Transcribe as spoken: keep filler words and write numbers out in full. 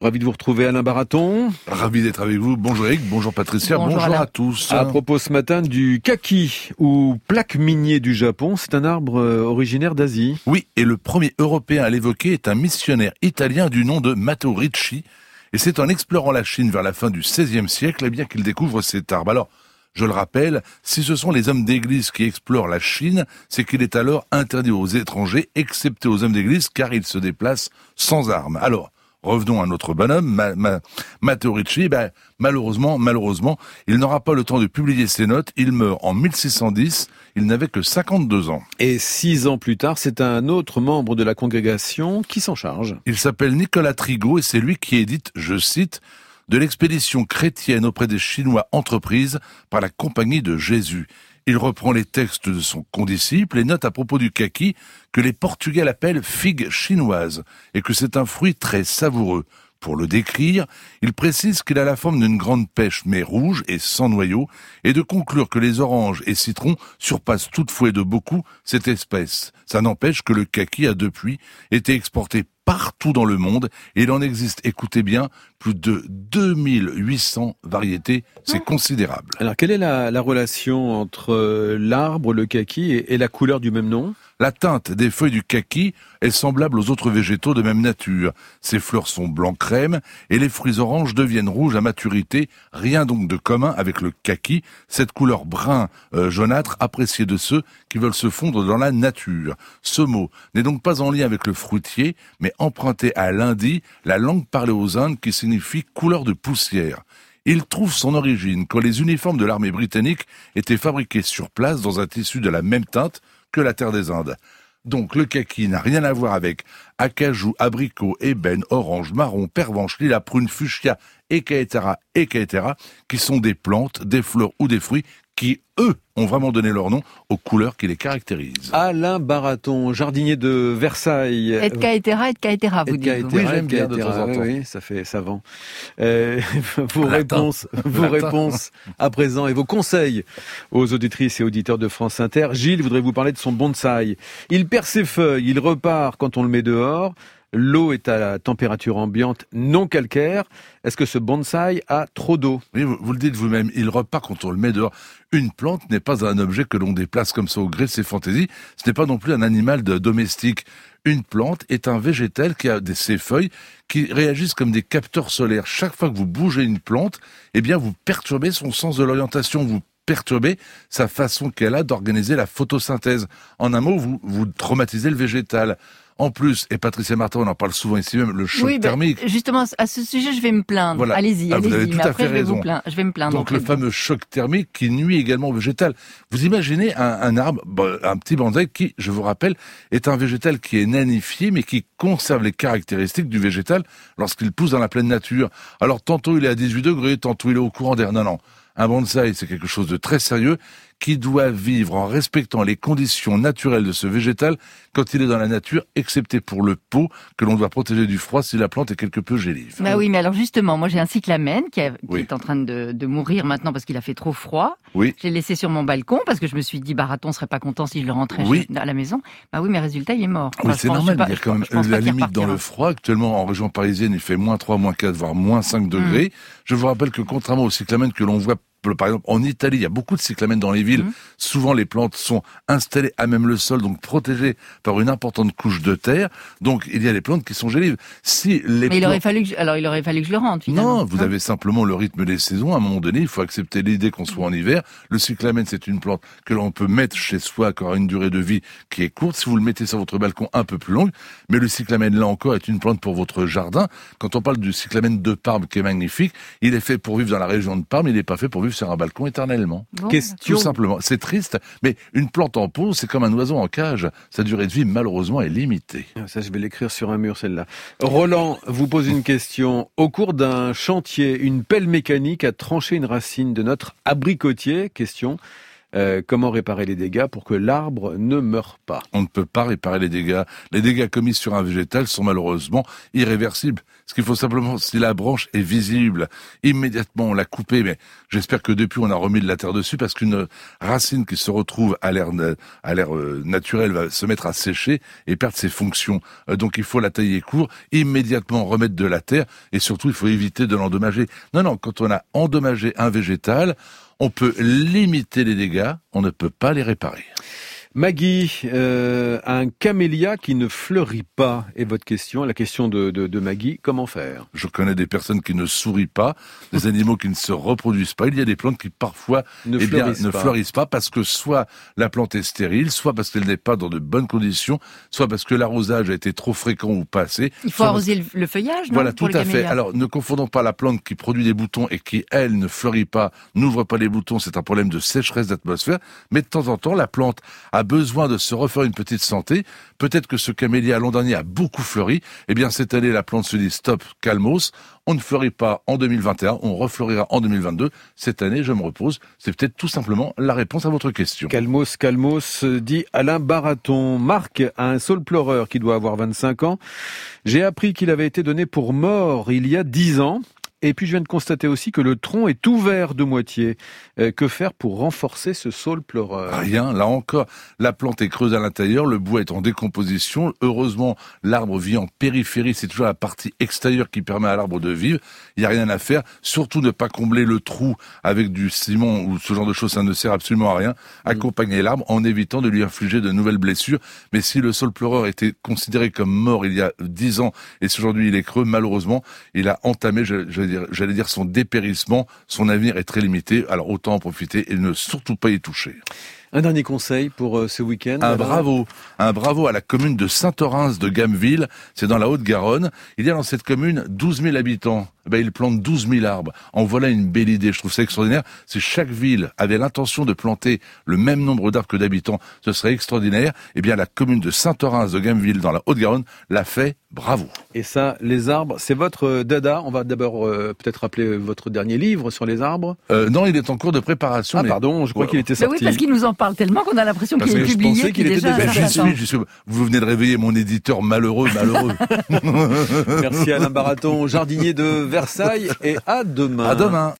Ravi de vous retrouver, Alain Baraton. Ravi d'être avec vous. Bonjour Eric, bonjour Patricia, bonjour, bonjour à tous. À propos ce matin du kaki, ou plaque minier du Japon, c'est un arbre originaire d'Asie. Oui, et le premier Européen à l'évoquer est un missionnaire italien du nom de Matteo Ricci. Et c'est en explorant la Chine vers la fin du seizième siècle, eh bien qu'il découvre cet arbre. Alors, je le rappelle, si ce sont les hommes d'église qui explorent la Chine, c'est qu'il est alors interdit aux étrangers, excepté aux hommes d'église, car ils se déplacent sans armes. Alors, revenons à notre bonhomme, ma, ma, Matteo Ricci. Ben, malheureusement, malheureusement, il n'aura pas le temps de publier ses notes. Il meurt en mille six cent dix. Il n'avait que cinquante-deux ans. Et six ans plus tard, c'est un autre membre de la congrégation qui s'en charge. Il s'appelle Nicolas Trigault et c'est lui qui édite, je cite, « de l'expédition chrétienne auprès des Chinois entreprise par la Compagnie de Jésus ». Il reprend les textes de son condisciple et note à propos du kaki que les Portugais l'appellent figue chinoise et que c'est un fruit très savoureux. Pour le décrire, il précise qu'il a la forme d'une grande pêche mais rouge et sans noyau et de conclure que les oranges et citrons surpassent toutefois de beaucoup cette espèce. Ça n'empêche que le kaki a depuis été exporté partout dans le monde et il en existe, écoutez bien, plus de deux mille huit cents variétés. C'est considérable. Alors, quelle est la, la relation entre euh, l'arbre, le kaki et, et la couleur du même nom ? La teinte des feuilles du kaki est semblable aux autres végétaux de même nature. Ses fleurs sont blanc crème et les fruits oranges deviennent rouges à maturité. Rien donc de commun avec le kaki, cette couleur brun euh, jaunâtre appréciée de ceux qui veulent se fondre dans la nature. Ce mot n'est donc pas en lien avec le fruitier, mais emprunté à l'hindi, la langue parlée aux Indes qui signifie couleur de poussière. Il trouve son origine quand les uniformes de l'armée britannique étaient fabriqués sur place dans un tissu de la même teinte que la terre des Indes. Donc le kaki n'a rien à voir avec acajou, abricot, ébène, orange, marron, pervenche, lilas, prune, fuchsia, et cetera, et cetera, qui sont des plantes, des fleurs ou des fruits qui, eux, ont vraiment donné leur nom aux couleurs qui les caractérisent. Alain Baraton, jardinier de Versailles. Et caetera, et caetera, vous dites. Oui, j'aime bien de temps en temps. Oui, ça fait savant. Euh, vos réponses, vos réponses à présent et vos conseils aux auditrices et auditeurs de France Inter. Gilles voudrait vous parler de son bonsaï. Il perd ses feuilles, il repart quand on le met dehors. L'eau est à la température ambiante non calcaire. Est-ce que ce bonsaï a trop d'eau ? Oui, vous, vous le dites vous-même, il repart quand on le met dehors. Une plante n'est pas un objet que l'on déplace comme ça au gré de ses fantaisies. Ce n'est pas non plus un animal de, domestique. Une plante est un végétal qui a des, ses feuilles qui réagissent comme des capteurs solaires. Chaque fois que vous bougez une plante, eh bien vous perturbez son sens de l'orientation, vous perturber sa façon qu'elle a d'organiser la photosynthèse. En un mot, vous, vous traumatisez le végétal. En plus, et Patricia Martin, on en parle souvent ici même, le choc oui, ben, thermique. Justement, à ce sujet, je vais me plaindre. Voilà. Allez-y, ah, allez-y. Vous avez tout mais à après, fait je vais raison. Vous plaindre, je vais me plaindre. Donc le fameux choc thermique qui nuit également au végétal. Vous imaginez un, un arbre, un petit bonsaï qui, je vous rappelle, est un végétal qui est nanifié, mais qui conserve les caractéristiques du végétal lorsqu'il pousse dans la pleine nature. Alors tantôt il est à dix-huit degrés, tantôt il est au courant d'air. Non, non. Un bonsaï, c'est quelque chose de très sérieux qui doit vivre en respectant les conditions naturelles de ce végétal quand il est dans la nature, excepté pour le pot que l'on doit protéger du froid si la plante est quelque peu gélive. Bah oui, mais alors justement, moi j'ai un cyclamène qui, a, qui oui. est en train de, de mourir maintenant parce qu'il a fait trop froid. Oui. Je l'ai laissé sur mon balcon parce que je me suis dit, Baraton serait pas content si je le rentrais oui. à la maison. Bah oui, mais résultat, il est mort. Enfin, oui, c'est normal. Pas, il y a quand même la limite dans le froid. Actuellement, en région parisienne, il fait moins trois, moins quatre, voire moins cinq degrés. Mmh. Je vous rappelle que contrairement aux cyclamènes que l'on voit par exemple, en Italie, il y a beaucoup de cyclamènes dans les villes. Mmh. Souvent, les plantes sont installées à même le sol, donc protégées par une importante couche de terre. Donc, il y a des plantes qui sont gélives. Si les Mais plantes... il aurait fallu que je... alors il aurait fallu que je le rentre finalement. Non, vous hein avez simplement le rythme des saisons. À un moment donné, il faut accepter l'idée qu'on soit en hiver. Le cyclamène, c'est une plante que l'on peut mettre chez soi, qui aura une durée de vie qui est courte. Si vous le mettez sur votre balcon, un peu plus longue. Mais le cyclamène, là encore, est une plante pour votre jardin. Quand on parle du cyclamène de Parme, qui est magnifique, il est fait pour vivre dans la région de Parme. Il n'est pas fait pour vivre sur un balcon éternel. Bon, Question... Tout simplement. C'est triste, mais une plante en pot, c'est comme un oiseau en cage. Sa durée de vie, malheureusement, est limitée. Ça, je vais l'écrire sur un mur, celle-là. Roland vous pose une question. Au cours d'un chantier, une pelle mécanique a tranché une racine de notre abricotier. Question. Euh, comment réparer les dégâts pour que l'arbre ne meure pas? On ne peut pas réparer les dégâts. Les dégâts commis sur un végétal sont malheureusement irréversibles. Ce qu'il faut simplement, si la branche est visible, immédiatement on l'a coupée, mais j'espère que depuis on a remis de la terre dessus, parce qu'une racine qui se retrouve à l'air, à l'air naturel va se mettre à sécher et perdre ses fonctions. Donc il faut la tailler court, immédiatement remettre de la terre, et surtout il faut éviter de l'endommager. Non, non, quand on a endommagé un végétal, on peut limiter les dégâts, on ne peut pas les réparer. Maggie, euh, un camélia qui ne fleurit pas est votre question, la question de, de, de Maggie, comment faire? Je connais des personnes qui ne sourient pas, des animaux qui ne se reproduisent pas. Il y a des plantes qui parfois ne, eh bien, fleurissent, ne pas. fleurissent pas parce que soit la plante est stérile, soit parce qu'elle n'est pas dans de bonnes conditions, soit parce que l'arrosage a été trop fréquent ou pas assez. Il faut arroser parce... le feuillage, non? Voilà, pour tout à fait. Alors, ne confondons pas la plante qui produit des boutons et qui, elle, ne fleurit pas, n'ouvre pas les boutons, c'est un problème de sécheresse d'atmosphère. Mais de temps en temps, la plante a besoin de se refaire une petite santé. Peut-être que ce camélia l'an dernier a beaucoup fleuri. Eh bien, cette année, la plante se dit stop, calmos. On ne fleurit pas en deux mille vingt et un, on refleurira en deux mille vingt-deux. Cette année, je me repose. C'est peut-être tout simplement la réponse à votre question. Calmos, calmos, dit Alain Baraton. Marc a un saule pleureur qui doit avoir vingt-cinq ans. J'ai appris qu'il avait été donné pour mort il y a dix ans. Et puis je viens de constater aussi que le tronc est ouvert de moitié. Euh, que faire pour renforcer ce saule pleureur? Rien, là encore. La plante est creuse à l'intérieur, le bois est en décomposition. Heureusement, l'arbre vit en périphérie, c'est toujours la partie extérieure qui permet à l'arbre de vivre. Il n'y a rien à faire. Surtout ne pas combler le trou avec du ciment ou ce genre de choses, ça ne sert absolument à rien. Accompagner l'arbre en évitant de lui infliger de nouvelles blessures. Mais si le saule pleureur était considéré comme mort il y a dix ans et aujourd'hui il est creux, malheureusement, il a entamé, je, je j'allais dire son dépérissement, son avenir est très limité, alors autant en profiter et ne surtout pas y toucher. Un dernier conseil pour euh, ce week-end. Un bravo, un bravo à la commune de Saint-Orens de Gameville, c'est dans la Haute-Garonne. Il y a dans cette commune douze mille habitants. Ben, ils plantent douze mille arbres. En voilà une belle idée, je trouve ça extraordinaire. Si chaque ville avait l'intention de planter le même nombre d'arbres que d'habitants, ce serait extraordinaire. Eh bien, la commune de Saint-Orens de Gameville dans la Haute-Garonne l'a fait. Bravo. Et ça, les arbres, c'est votre dada. On va d'abord euh, peut-être rappeler votre dernier livre sur les arbres. Euh, non, il est en cours de préparation. Ah mais... pardon, je crois ouais. qu'il était sorti. Mais oui, parce qu'il nous en parle tellement qu'on a l'impression qu'il est publié, qu'il est déjà... J'y suis, j'y suis. Vous venez de réveiller mon éditeur malheureux, malheureux. Merci Alain Baraton, jardinier de Versailles, et à demain. À demain.